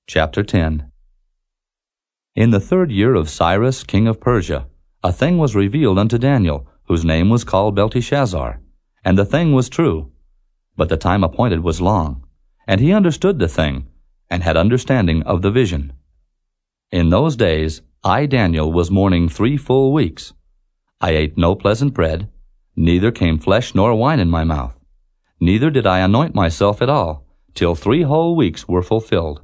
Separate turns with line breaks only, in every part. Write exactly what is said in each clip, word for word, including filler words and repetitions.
Chapter ten. In the third year of Cyrus king of Persia, a thing was revealed unto Daniel, whose name was called Belteshazzar. And the thing was true. But the time appointed was long. And he understood the thing, and had understanding of the vision. In those days I Daniel was mourning three full weeks. I ate no pleasant bread, neither came flesh nor wine in my mouth. Neither did I anoint myself at all, till three whole weeks were fulfilled.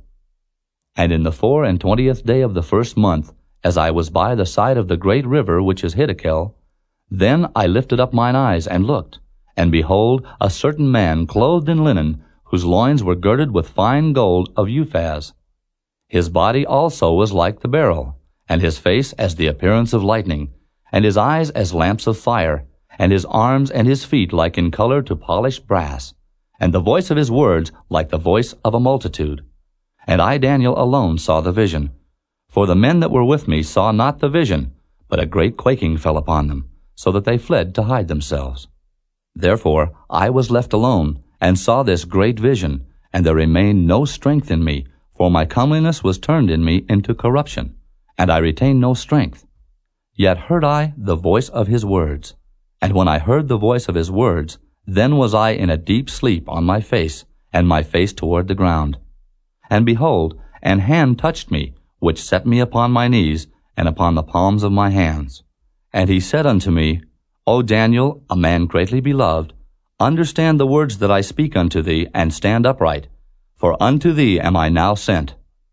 And in the four and twentieth day of the first month, as I was by the side of the great river which is Hiddekel, then I lifted up mine eyes and looked, and behold, a certain man clothed in linen, whose loins were girded with fine gold of Uphaz. His body also was like the beryl, and his face as the appearance of lightning, and his eyes as lamps of fire, and his arms and his feet like in color to polished brass, and the voice of his words like the voice of a multitude. And I Daniel alone saw the vision. For the men that were with me saw not the vision, but a great quaking fell upon them, so that they fled to hide themselves. Therefore I was left alone, and saw this great vision, and there remained no strength in me, for my comeliness was turned in me into corruption, and I retained no strength. Yet heard I the voice of his words. And when I heard the voice of his words, then was I in a deep sleep on my face, and my face toward the ground. And behold, an hand touched me, which set me upon my knees, and upon the palms of my hands. And he said unto me, O Daniel, a man greatly beloved, understand the words that I speak unto thee, and stand upright, for unto thee am I now sent.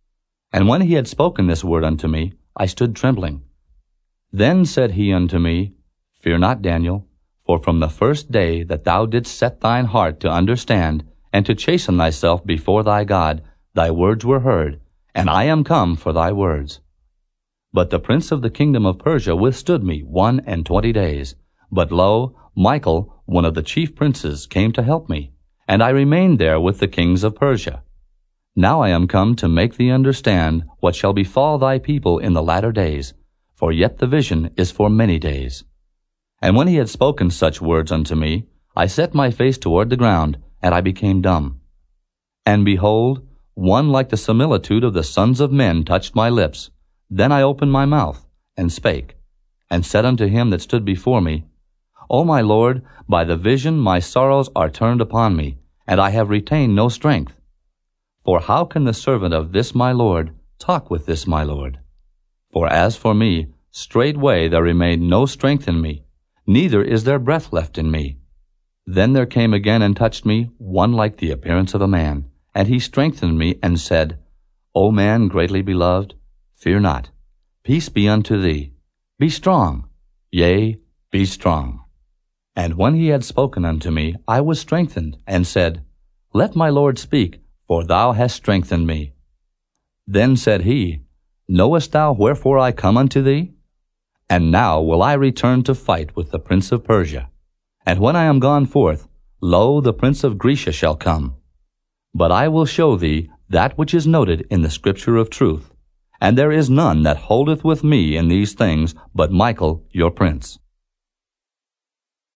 And when he had spoken this word unto me, I stood trembling. Then said he unto me, Fear not, Daniel, for from the first day that thou didst set thine heart to understand, and to chasten thyself before thy God, thy words were heard, and I am come for thy words. But the prince of the kingdom of Persia withstood me one and twenty days. But lo, Michael, one of the chief princes, came to help me, and I remained there with the kings of Persia. Now I am come to make thee understand what shall befall thy people in the latter days, for yet the vision is for many days. And when he had spoken such words unto me, I set my face toward the ground, and I became dumb. And behold, one like the similitude of the sons of men touched my lips. Then I opened my mouth, and spake, and said unto him that stood before me, O my Lord, by the vision my sorrows are turned upon me, and I have retained no strength. For how can the servant of this my Lord talk with this my Lord? For as for me, straightway there remained no strength in me, neither is there breath left in me. Then there came again and touched me one like the appearance of a man, and he strengthened me, and said, O man greatly beloved, fear not. Peace be unto thee. Be strong. Yea, be strong. And when he had spoken unto me, I was strengthened, and said, Let my Lord speak, for thou hast strengthened me. Then said he, Knowest thou wherefore I come unto thee? And now will I return to fight with the prince of Persia. And when I am gone forth, lo, the prince of Grecia shall come. But I will show thee that which is noted in the scripture of truth, and there is none that holdeth with me in these things but Michael your prince.